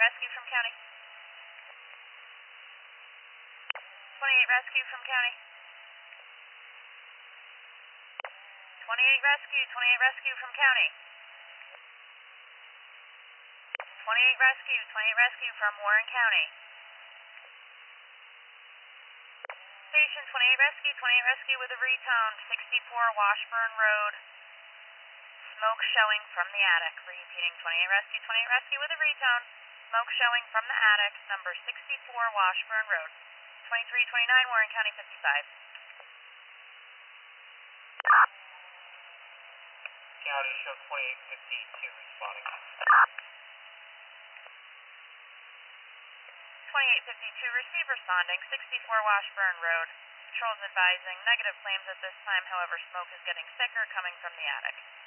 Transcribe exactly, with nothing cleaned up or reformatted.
rescue from county. twenty-eight rescue from county. twenty-eight rescue, twenty-eight rescue from county. twenty-eight rescue, twenty-eight rescue from Warren County. Station twenty-eight rescue, twenty-eight rescue with a retone, sixty-four Washburn Road. Smoke showing from the attic. Repeating, twenty-eight rescue, twenty-eight rescue with a retone. Smoke showing from the attic, number sixty-four Washburn Road. twenty-three twenty-nine Warren County fifty-five. County show twenty-eight fifty-two responding. twenty-eight fifty-two receive responding, sixty-four Washburn Road. Patrols advising negative flames at this time, however smoke is getting thicker coming from the attic.